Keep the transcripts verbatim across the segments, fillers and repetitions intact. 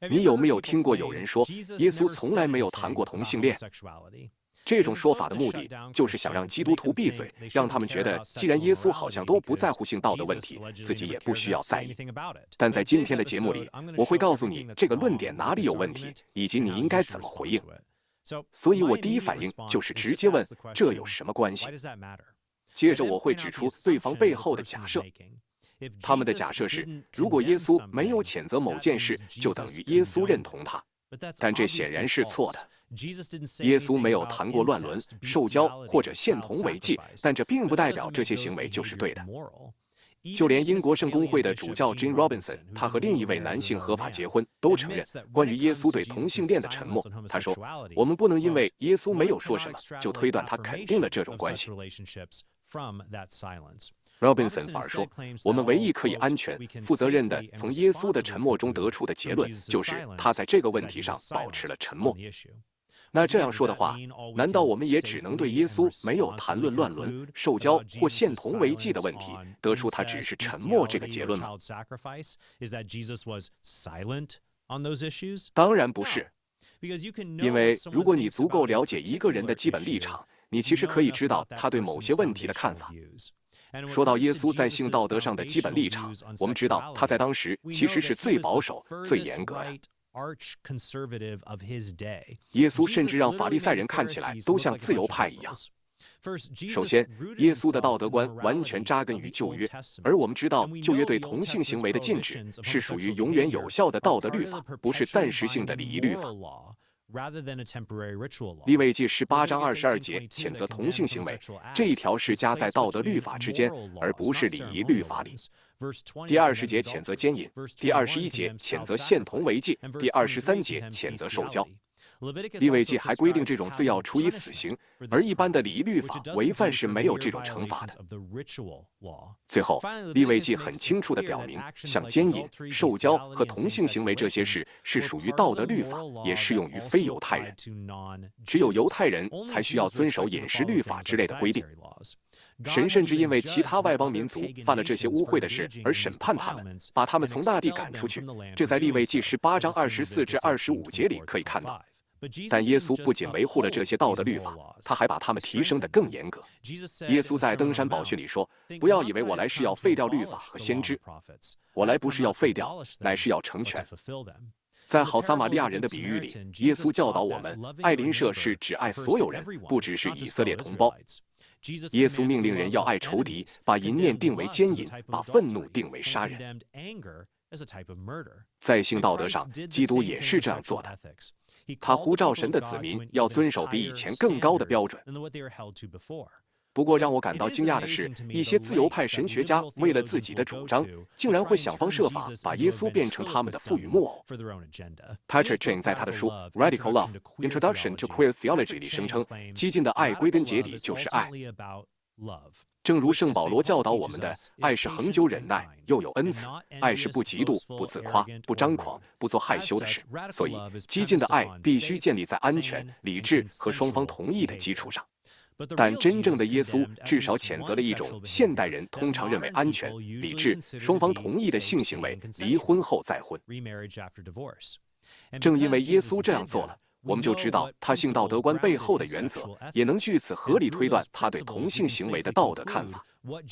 你有没有听过有人说，耶稣从来没有谈过同性恋？这种说法的目的，就是想让基督徒闭嘴，让他们觉得，既然耶稣好像都不在乎性道德问题，自己也不需要在意。但在今天的节目里，我会告诉你这个论点哪里有问题，以及你应该怎么回应。所以我第一反应就是直接问，这有什么关系？接着我会指出对方背后的假设。他们的假设是，如果耶稣没有谴责某件事，就等于耶稣认同它。但这显然是错的。耶稣没有谈过乱伦、受教或者献铜为祭，但这并不代表这些行为就是对的。就连英国圣公会的主教 Jim Robinson， 他和另一位男性合法结婚，都承认关于耶稣对同性恋的沉默。他说：“我们不能因为耶稣没有说什么，就推断他肯定了这种关系。” Robinson 反而说，我们唯一可以安全、负责任的从耶稣的沉默中得出的结论，就是他在这个问题上保持了沉默。那这样说的话，难道我们也只能对耶稣没有谈论乱伦、受教或献铜为祭的问题，得出他只是沉默这个结论吗？当然不是，因为如果你足够了解一个人的基本立场，你其实可以知道他对某些问题的看法。说到耶稣在性道德上的基本立场，我们知道他在当时其实是最保守、最严格的。耶稣甚至让法利赛人看起来都像自由派一样。首先，耶稣的道德观完全扎根于旧约，而我们知道旧约对同性行为的禁止是属于永远有效的道德律法，不是暂时性的礼仪律法。利未记十八章二十二节谴责同性行为，这一条是加在道德律法之间，而不是礼仪律法里。第二十节谴责奸淫，第二十一节谴责献铜为祭，第二十三节谴责受教。利未记还规定这种罪要处以死刑，而一般的礼仪律法违犯是没有这种惩罚的。最后，利未记很清楚地表明，像奸淫、受教和同性行为这些事是属于道德律法，也适用于非犹太人。只有犹太人才需要遵守饮食律法之类的规定。神甚至因为其他外邦民族犯了这些污秽的事而审判他们，把他们从那地赶出去。这在利未记十八章二十四至二十五节里可以看到。但耶稣不仅维护了这些道德律法，他还把他们提升得更严格。耶稣在登山宝训里说：“不要以为我来是要废掉律法和先知，我来不是要废掉，乃是要成全。”在好撒玛利亚人的比喻里，耶稣教导我们，爱邻舍是只爱所有人，不只是以色列同胞。耶稣命令人要爱仇敌，把淫念定为奸淫，把愤怒定为杀人。在性道德上，基督也是这样做的。他呼召神的子民要遵守比以前更高的标准。不过让我感到惊讶的是，一些自由派神学家为了自己的主张，竟然会想方设法把耶稣变成他们的父与木偶。Patrick Cheng 在他的书《Radical Love: Introduction to Queer Theology》里声称，激进的爱归根结底就是爱。正如圣保罗教导我们的，爱是恒久忍耐，又有恩慈；爱是不嫉妒、不自夸、不张狂、不做害羞的事。所以，激进的爱必须建立在安全、理智和双方同意的基础上。但真正的耶稣至少谴责了一种现代人通常认为安全、理智、双方同意的性行为——离婚后再婚。正因为耶稣这样做了，我们就知道他性道德观背后的原则，也能据此合理推断他对同性行为的道德看法。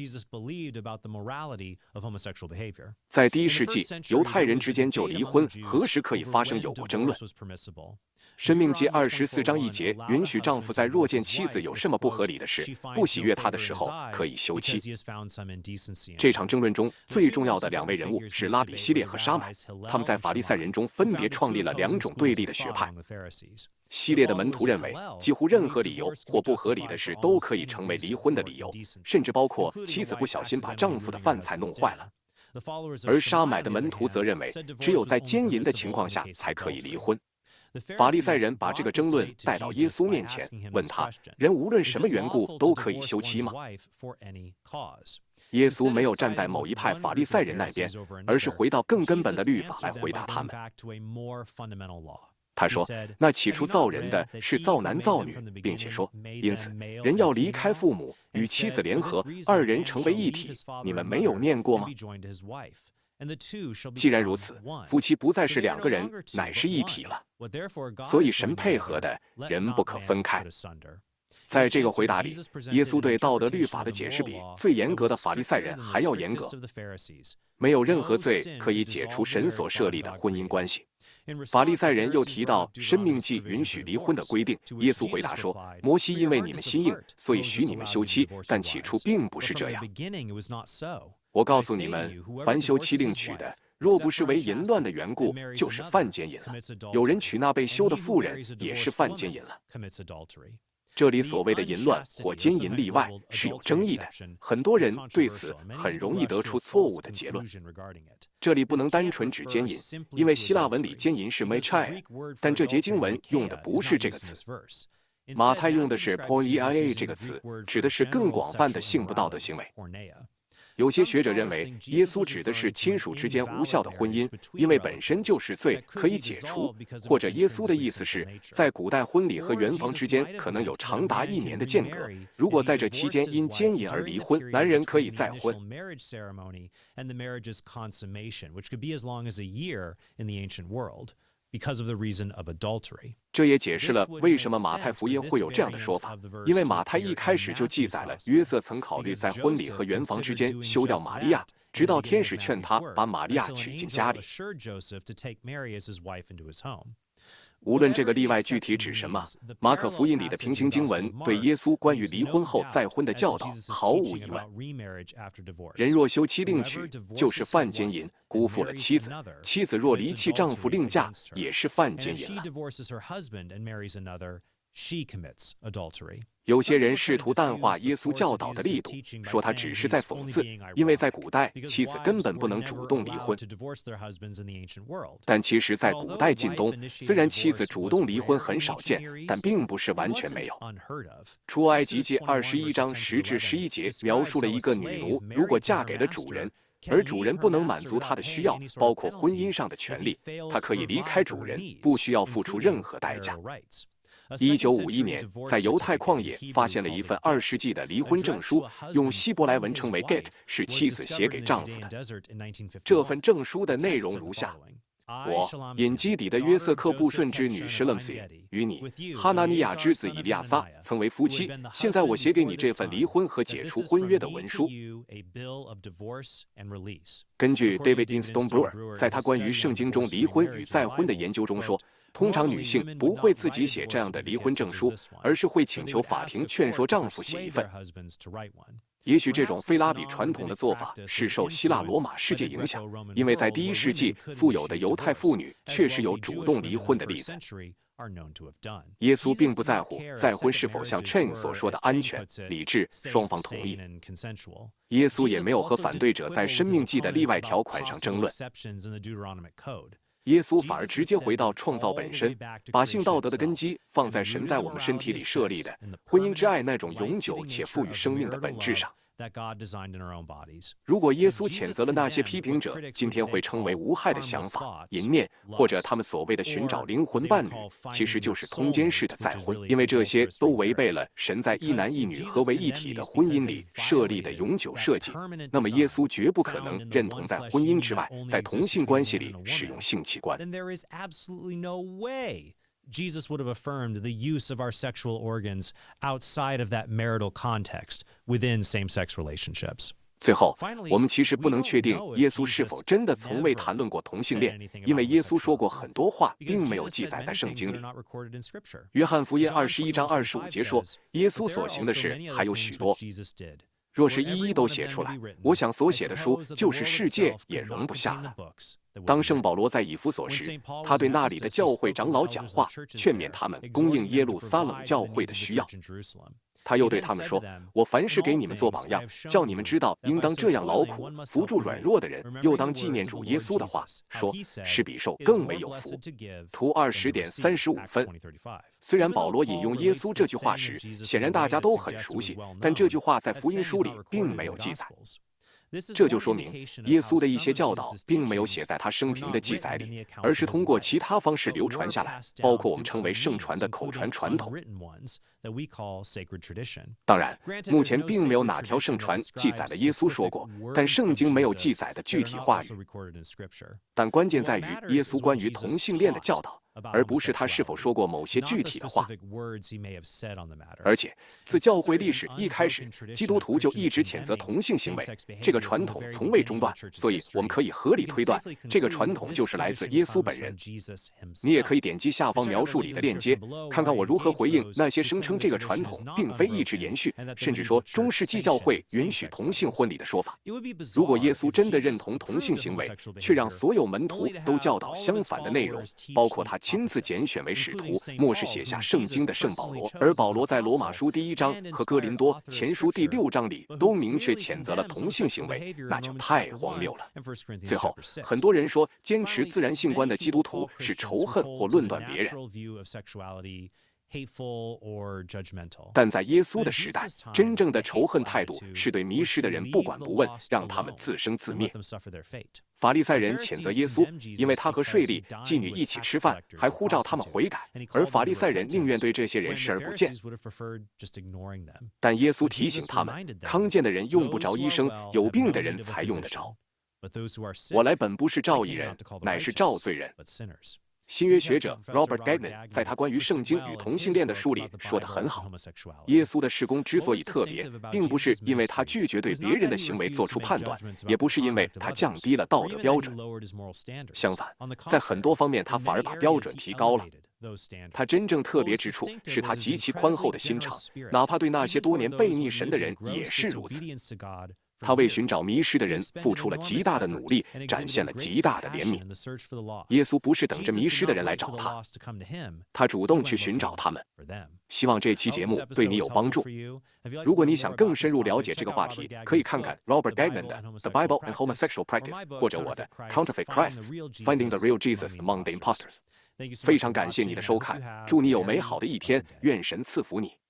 在第一世纪，犹太人之间就离婚何时可以发生有过争论。申命记二十四章一节允许丈夫在若见妻子有什么不合理的事，不喜悦她的时候，可以休妻。这场争论中最重要的两位人物是拉比希列和沙买，他们在法利赛人中分别创立了两种对立的学派。希列的门徒认为，几乎任何理由或不合理的事都可以成为离婚的理由，甚至包括妻子不小心把丈夫的饭菜弄坏了。而沙买的门徒则认为，只有在奸淫的情况下才可以离婚。法利赛人把这个争论带到耶稣面前，问他：人无论什么缘故都可以休妻吗？耶稣没有站在某一派法利赛人那边，而是回到更根本的律法来回答他们。他说：“那起初造人的是造男造女，并且说，因此人要离开父母，与妻子联合，二人成为一体。你们没有念过吗？” 既然如此，夫妻不再是两个人，乃是一体了。所以神配合的，人不可分开。在这个回答里，耶稣对道德律法的解释比最严格的法利赛人还要严格。没有任何罪可以解除神所设立的婚姻关系。法利赛人又提到申命记允许离婚的规定，耶稣回答说：摩西因为你们心硬，所以许你们休妻，但起初并不是这样。我告诉你们，凡休妻另娶的，若不是为淫乱的缘故，就是犯奸淫了。有人娶那被休的妇人，也是犯奸淫了。这里所谓的淫乱或奸淫例外是有争议的，很多人对此很容易得出错误的结论。这里不能单纯指奸淫，因为希腊文里奸淫是 mechai， 但这节经文用的不是这个词。马太用的是 porneia 这个词，指的是更广泛的性不道德行为。有些学者认为，耶稣指的是亲属之间无效的婚姻，因为本身就是罪，可以解除；或者耶稣的意思是，在古代婚礼和圆房之间可能有长达一年的间隔，如果在这期间因奸淫而离婚，男人可以再婚。这也解释了为什么马太福音会有这样的说法，因为马太一开始就记载了约瑟曾考虑在婚礼和圆房之间休掉玛利亚，直到天使劝他把玛利亚娶进家里。无论这个例外具体指什么，马可福音里的平行经文对耶稣关于离婚后再婚的教导毫无疑问。人若休妻另娶，就是犯奸淫，辜负了妻子；妻子若离弃丈夫另嫁，也是犯奸淫了。有些人试图淡化耶稣教导的力度，说他只是在讽刺，因为在古代，妻子根本不能主动离婚。但其实，在古代近东，虽然妻子主动离婚很少见，但并不是完全没有。出埃及记二十一章十至十一节描述了一个女奴，如果嫁给了主人，而主人不能满足她的需要，包括婚姻上的权利，她可以离开主人，不需要付出任何代价。一九五一年，在犹太旷野发现了一份二世纪的离婚证书，用希伯来文称为 get， 是妻子写给丈夫的。这份证书的内容如下：我隐基底的约瑟克布顺之女施勒西与你哈拿尼亚之子以利亚撒曾为夫妻，现在我写给你这份离婚和解除婚约的文书。根据 David Inston-Brewer 在他关于圣经中离婚与再婚的研究中说，通常女性不会自己写这样的离婚证书，而是会请求法庭劝说丈夫写一份。也许这种非拉比传统的做法是受希腊罗马世界影响，因为在第一世纪，富有的犹太妇女确实有主动离婚的例子。耶稣并不在乎再婚是否像 Chen 所说的安全、理智、双方同意。耶稣也没有和反对者在申命记的例外条款上争论。耶稣反而直接回到创造本身，把性道德的根基放在神在我们身体里设立的婚姻之爱那种永久且赋予生命的本质上。如果耶稣谴责了那些批评者今天会称为无害的想法、淫念，或者他们所谓的寻找灵魂伴侣，其实就是通奸式的再婚，因为这些都违背了神在一男一女合为一体的婚姻里设立的永久设计。那么耶稣绝不可能认同在婚姻之外，在同性关系里使用性器官。 Jesus would have affirmed the use of our sexual organs outside of that marital context within same-sex relationships. 最后，我们其实不能确定耶稣是否真的从未谈论过同性恋，因为耶稣说过很多话，并没有记载在圣经里。约翰福音二十一章二十五节说，耶稣所行的事还有许多。若是一一都写出来，我想所写的书就是世界也容不下了。当圣保罗在以弗所时，他对那里的教会长老讲话，劝勉他们供应耶路撒冷教会的需要。他又对他们说：我凡事给你们做榜样，叫你们知道应当这样劳苦，扶助软弱的人，又当纪念主耶稣的话，说施比受更为有福。图二十点三十五分。虽然保罗引用耶稣这句话时，显然大家都很熟悉，但这句话在福音书里并没有记载。 这就说明耶稣的一些教导并没有写在他生平的记载里，而是通过其他方式流传下来，包括我们称为圣传的口传传统。当然，目前并没有哪条圣传记载了耶稣说过，但圣经没有记载的具体话语。但关键在于耶稣关于同性恋的教导，而不是他是否说过某些具体的话。而且，自教会历史一开始，基督徒就一直谴责同性行为，这个传统从未中断，所以我们可以合理推断，这个传统就是来自耶稣本人。你也可以点击下方描述里的链接，看看我如何回应那些声称这个传统并非一直延续，甚至说中世纪教会允许同性婚礼的说法。如果耶稣真的认同同性行为，却让所有门徒都教导相反的内容，包括他亲自拣选为使徒，末世写下圣经的圣保罗，而保罗在罗马书第一章和哥林多前书第六章里都明确谴责了同性行为，那就太荒谬了。最后，很多人说坚持自然性观的基督徒是仇恨或论断别人，但在耶稣的时代，真正的仇恨态度是对迷失的人不管不问，让他们自生自灭。法利赛人谴责耶稣，因为他和税吏、妓女一起吃饭，还呼召他们悔改，而法利赛人宁愿对这些人视而不见。但耶稣提醒他们，康健的人用不着医生，有病的人才用得着。我来本不是召义人，乃是召罪人。新约学者 Robert Gagnon 在他关于圣经与同性恋的书里说得很好，耶稣的事工之所以特别，并不是因为他拒绝对别人的行为做出判断，也不是因为他降低了道德标准。相反，在很多方面他反而把标准提高了。他真正特别之处是他极其宽厚的心肠，哪怕对那些多年背逆神的人也是如此。他为寻找迷失的人付出了极大的努力，展现了极大的怜悯。耶稣不是等着迷失的人来找他，他主动去寻找他们。希望这期节目对你有帮助。如果你想更深入了解这个话题，可以看看 Robert Gagnon 的 The Bible and Homosexual Practice， 或者我的 Counterfeit Christs Finding the Real Jesus Among the Imposters。非常感谢你的收看，祝你有美好的一天，愿神赐福你。